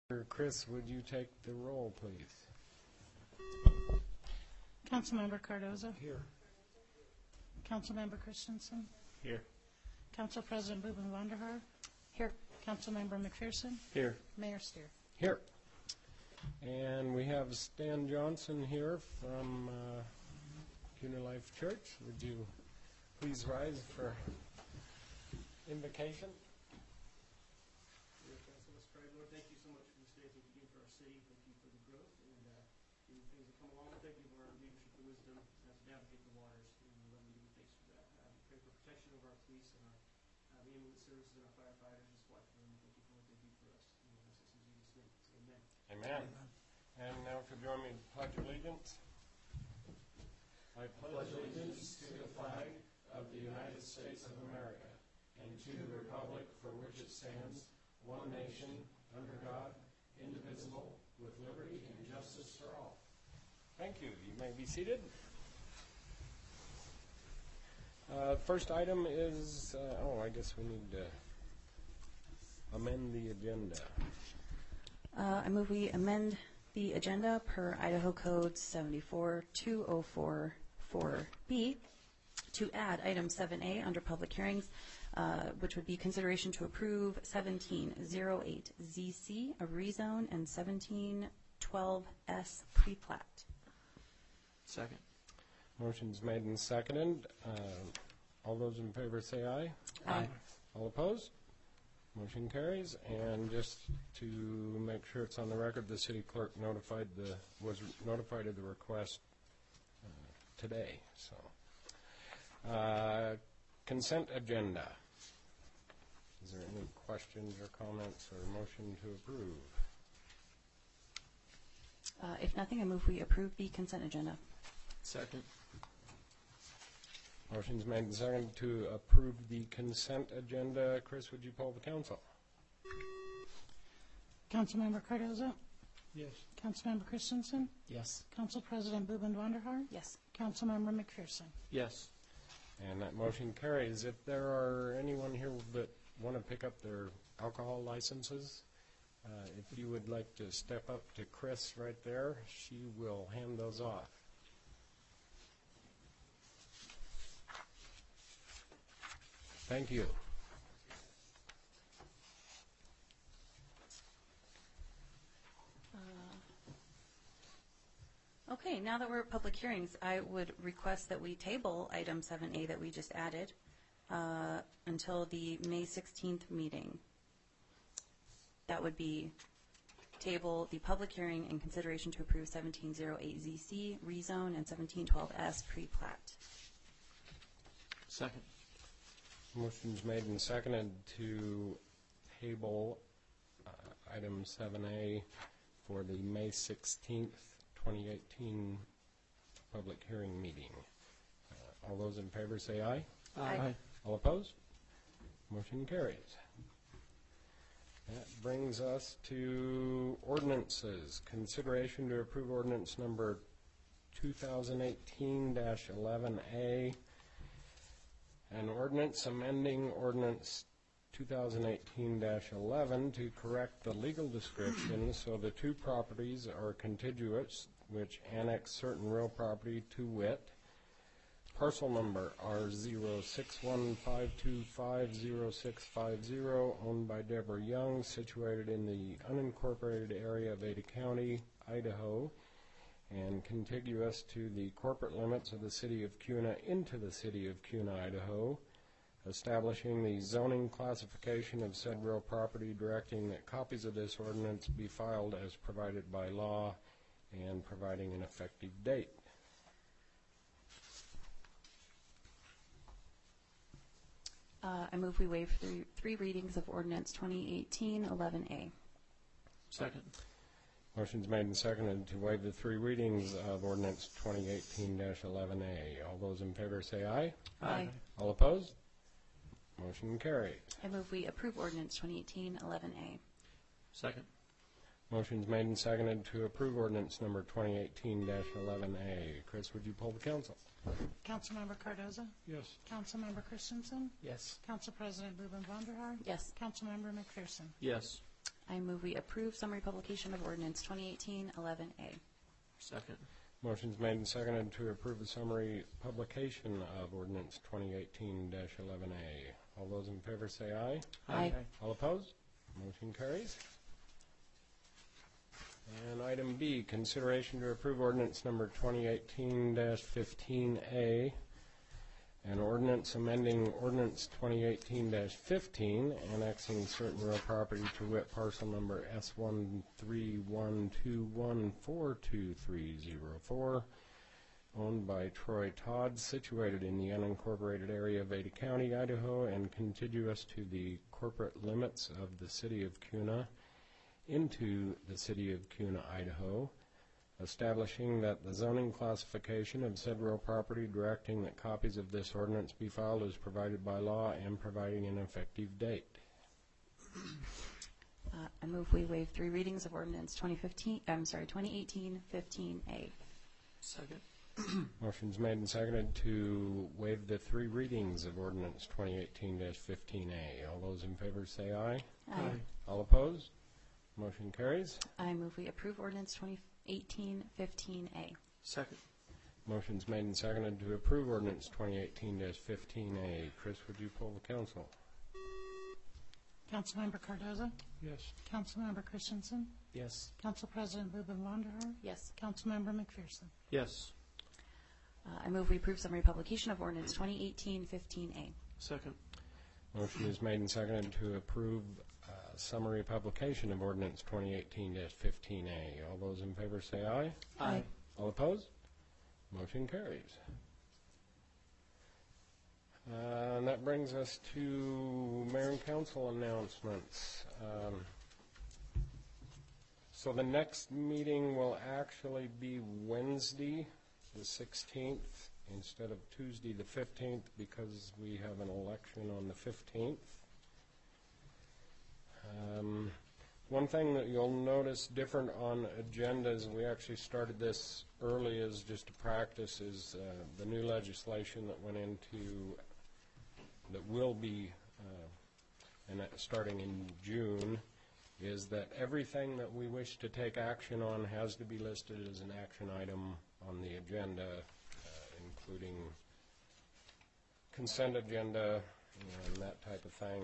Chris, would you take the roll, please? Councilmember Cardozo. Here. Councilmember Christensen. Here. Council President Boobin Wanderhaar. Here. Councilmember McPherson. Here. Mayor Steer. Here. And we have Stan Johnson here from CUNA Life Church. Would you please rise for invocation? Let's pray. Lord, thank you so much for this day. Thank you for our city. Thank you for the growth and the things that come along. Thank you for our leadership and wisdom to navigate the waters. And we love you. Thanks for that. We pray for protection over our police and our ambulance services and our firefighters. Just watch for them. Thank you for what they do for us. And we ask this in Jesus' name. Amen. Amen. And now if you join me in pledge allegiance. I pledge allegiance to the flag of the United States of America and to the republic for which it stands, one nation, under God, indivisible, with liberty and justice for all. Thank you. You may be seated. First item is, I guess we need to amend the agenda. I move we amend the agenda per Idaho Code 74-2044B to add item 7A under public hearings, which would be consideration to approve 1708ZC, a rezone, and 1712S pre-plat. Second. Motion's made and seconded. All those in favor say aye. Aye. All opposed? Motion carries. And just to make sure it's on the record, the city clerk was notified of the request today. So, consent agenda. Is there any questions or comments or motion to approve? If nothing, I move we approve the consent agenda. Second. Motion's made and seconded to approve the consent agenda. Chris, would you poll the council? Councilmember Cardozo. Yes. Councilmember Christensen. Yes. Council President Boobin Wanderhaar. Yes. Councilmember McPherson. Yes. And that motion carries. If there are anyone here that want to pick up their alcohol licenses, if you would like to step up to Chris right there, she will hand those off. Thank you. Okay, now that we're at public hearings, I would request that we table item 7A that we just added until the May 16th meeting. That would be table the public hearing in consideration to approve 1708ZC rezone and 1712S pre-plat. Second. Motion's made and seconded to table item 7A for the May 16th, 2018 public hearing meeting. All those in favor say aye. Aye. All opposed? Motion carries. That brings us to ordinances. Consideration to approve ordinance number 2018-11A. An ordinance amending ordinance 2018-11 to correct the legal description so the two properties are contiguous, which annex certain real property to wit. Parcel number R061525060, owned by Deborah Young, situated in the unincorporated area of Ada County, Idaho, and contiguous to the corporate limits of the city of Kuna into the city of Kuna, Idaho, establishing the zoning classification of said real property, directing that copies of this ordinance be filed as provided by law, and providing an effective date. I move we waive three readings of ordinance 2018-11A. Second. Motion's made and seconded to waive the three readings of ordinance 2018-11A. All those in favor say aye. Aye. All opposed? Motion carried. I move we approve ordinance 2018-11A. Second. Motion's made and seconded to approve ordinance number 2018-11A. Chris, would you poll the council? Councilmember Cardozo. Yes. Councilmember Christensen. Yes. Council President Boobin Wanderhaar. Yes. Councilmember McPherson. Yes. I move we approve summary publication of ordinance 2018-11A. Second. Motion's made and seconded to approve the summary publication of ordinance 2018-11A. All those in favor say aye. Aye. All opposed? Motion carries. And item B, consideration to approve ordinance number 2018-15A, an ordinance amending ordinance 2018-15, annexing certain real property to wit parcel number S13121422304, owned by Troy Todd, situated in the unincorporated area of Ada County, Idaho, and contiguous to the corporate limits of the city of Kuna, into the city of Kuna, Idaho, establishing that the zoning classification of said real property, directing that copies of this ordinance be filed as provided by law, and providing an effective date. I move we waive 3 readings of ordinance 2018-15A. Second. Motion's made and seconded to waive the 3 readings of ordinance 2018-15A. All those in favor say aye. Aye. All opposed? Motion carries. I move we approve ordinance 2018-15A. Second. Motion's made and seconded to approve ordinance 2018-15A. Chris, would you poll the council? Councilmember Cardoza? Yes. Councilmember Christensen? Yes. Council President Ruben Vonderhaar? Yes. Councilmember McPherson? Yes. I move we approve summary publication of ordinance 2018-15A. Second. Motion is made and seconded to approve summary publication of ordinance 2018-15A. All those in favor say aye. Aye. All opposed? Motion carries. And that brings us to mayor and council announcements. So the next meeting will actually be Wednesday, the 16th, instead of Tuesday, the 15th, because we have an election on the 15th. One thing that you'll notice different on agendas, we actually started this early as just a practice, is the new legislation that went into, that will be, and starting in June, is that everything that we wish to take action on has to be listed as an action item on the agenda, including consent agenda and that type of thing.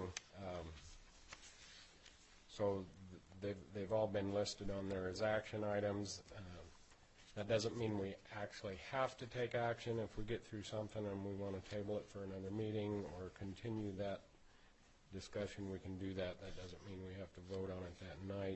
So they've all been listed on there as action items. That doesn't mean we actually have to take action. If we get through something and we want to table it for another meeting or continue that discussion, we can do that. That doesn't mean we have to vote on it that night.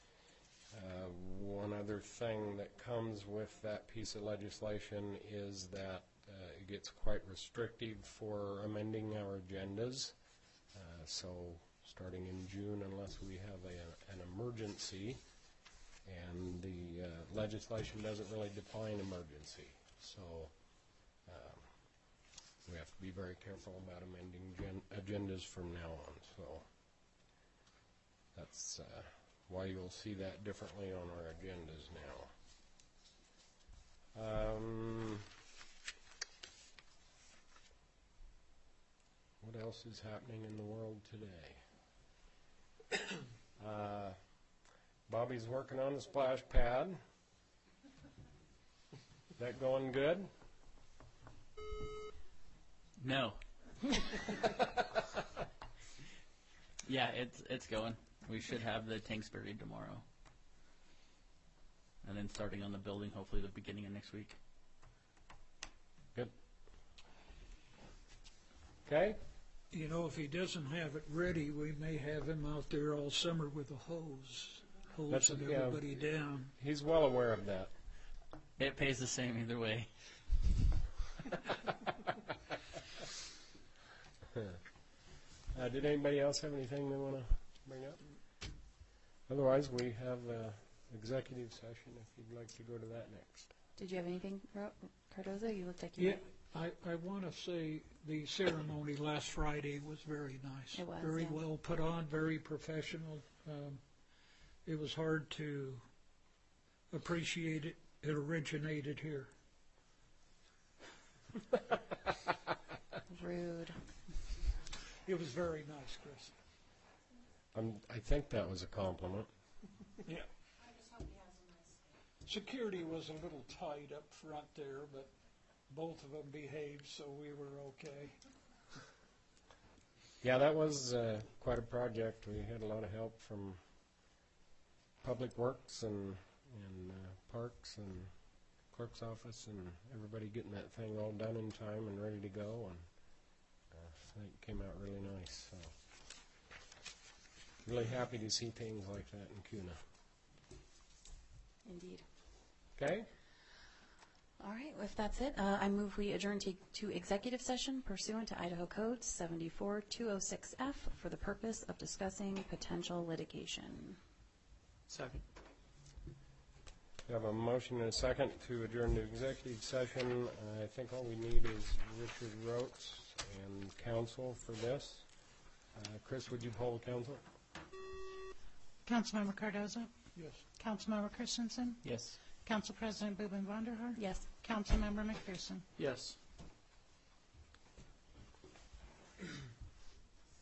One other thing that comes with that piece of legislation is that it gets quite restrictive for amending our agendas. So starting in June, unless we have an emergency, and the legislation doesn't really define emergency. So we have to be very careful about amending agendas from now on. So that's why you'll see that differently on our agendas now. What else is happening in the world today? Bobby's working on the splash pad. That going good? No. Yeah, it's going. We should have the tanks buried tomorrow. And then starting on the building, hopefully the beginning of next week. Good. Okay. You know, if he doesn't have it ready, we may have him out there all summer with a hose, hosing everybody down. He's well aware of that. It pays the same either way. Did anybody else have anything they want to bring up? Otherwise, we have executive session if you'd like to go to that next. Did you have anything, Cardoza? You looked like you Yeah, I want to say the ceremony last Friday was very nice. It was, very yeah. well put on, very professional. It was hard to appreciate it. It originated here. Rude. It was very nice, Chris. I think that was a compliment. Yeah. Security was a little tight up front there, but both of them behaved, so we were okay. Yeah, that was quite a project. We had a lot of help from Public Works and Parks and Clerk's Office and everybody getting that thing all done in time and ready to go. And I think it came out really nice. So really happy to see things like that in Kuna. Indeed. Okay? All right, if that's it, I move we adjourn to executive session pursuant to Idaho Code 74206F for the purpose of discussing potential litigation. Second. We have a motion and a second to adjourn to executive session. I think all we need is Richard Rotes and counsel for this. Chris, would you poll the council? Councilmember Cardoza? Yes. Councilmember Christensen? Yes. Council President Boobin Vonderhaar? Yes. Councilmember McPherson? Yes.